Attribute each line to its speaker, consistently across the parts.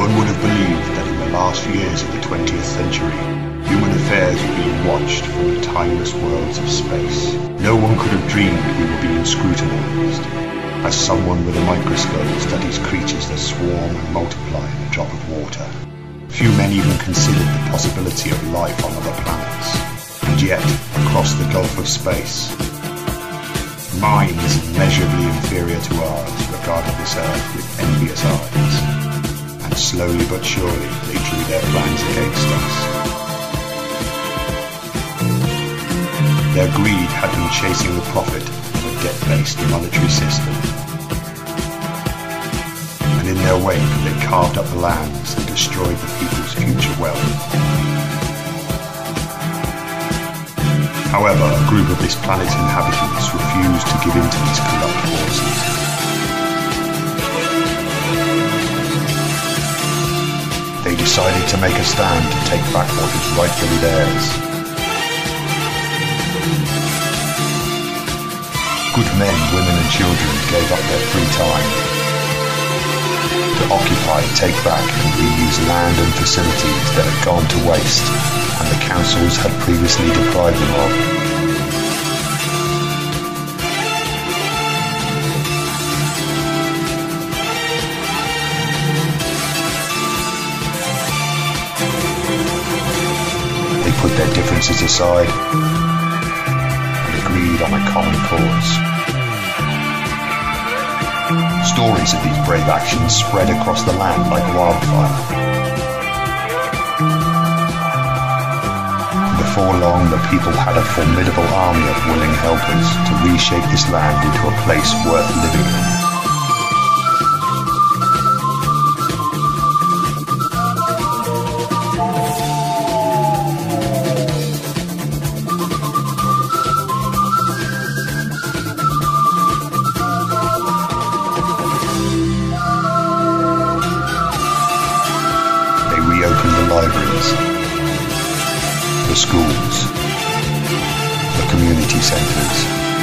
Speaker 1: one would have believed that in the last years of the 20th century, human affairs were being watched from the timeless worlds of space. No one could have dreamed we were being scrutinized, as someone with a microscope studies creatures that swarm and multiply in a drop of water. Few men even considered the possibility of life on other planets, and yet, across the gulf of space, minds immeasurably inferior to ours regarded this Earth with envious eyes, and slowly but surely they drew their plans against us. Their greed had been chasing the profit of a debt-based monetary system, and in their wake they carved up the lands and destroyed the people's future wealth. However, a group of this planet's inhabitants refused to give in to these corrupt forces. They decided to make a stand to take back what is rightfully theirs. Good men, women and children gave up their free time to occupy, take back and reuse land and facilities that had gone to waste and the councils had previously deprived them of. They put their differences aside and agreed on a common cause. Stories of these brave actions spread across the land like wildfire. Before long, the people had a formidable army of willing helpers to reshape this land into a place worth living in. They reopened the libraries, the schools, the community centres,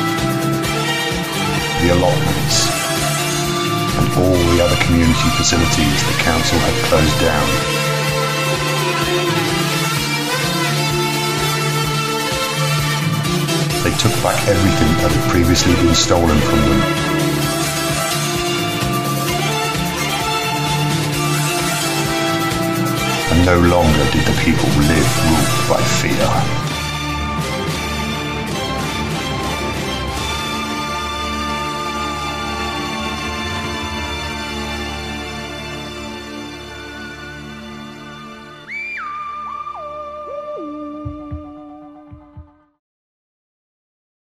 Speaker 1: the allotments, and all the other community facilities the council had closed down. They took back everything that had previously been stolen from them. And no longer did the people live ruled by fear.